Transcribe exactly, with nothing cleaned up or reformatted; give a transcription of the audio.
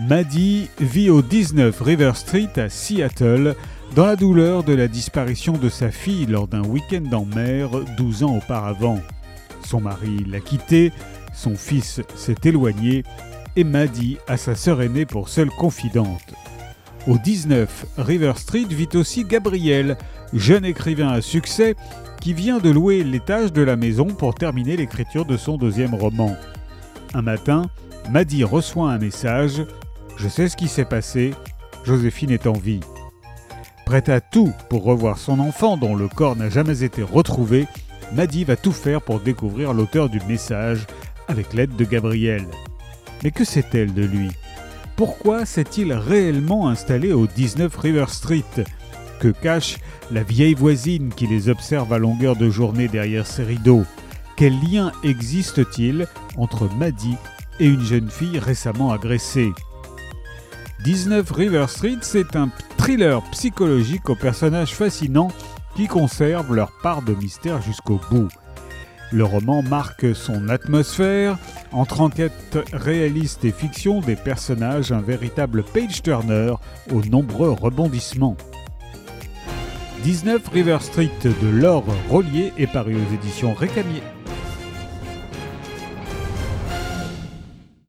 Maddie vit au dix-neuf River Street à Seattle, dans la douleur de la disparition de sa fille lors d'un week-end en mer douze ans auparavant. Son mari l'a quittée, son fils s'est éloigné et Maddie a sa sœur aînée pour seule confidente. Au dix-neuf River Street vit aussi Gabriel, jeune écrivain à succès qui vient de louer l'étage de la maison pour terminer l'écriture de son deuxième roman. Un matin, Maddie reçoit un message « Je sais ce qui s'est passé, Joséphine est en vie ». Prête à tout pour revoir son enfant dont le corps n'a jamais été retrouvé, Maddie va tout faire pour découvrir l'auteur du message avec l'aide de Gabriel. Mais que sait-elle de lui ? Pourquoi s'est-il réellement installé au dix-neuf River Street ? Que cache la vieille voisine qui les observe à longueur de journée derrière ses rideaux ? Quel lien existe-t-il entre Maddie et une jeune fille récemment agressée ? dix-neuf River Street, c'est un thriller psychologique aux personnages fascinants qui conservent leur part de mystère jusqu'au bout. Le roman marque son atmosphère, entre enquête réaliste et fiction des personnages, un véritable page-turner aux nombreux rebondissements. dix-neuf River Street de Laure Rollier est paru aux éditions Récamier.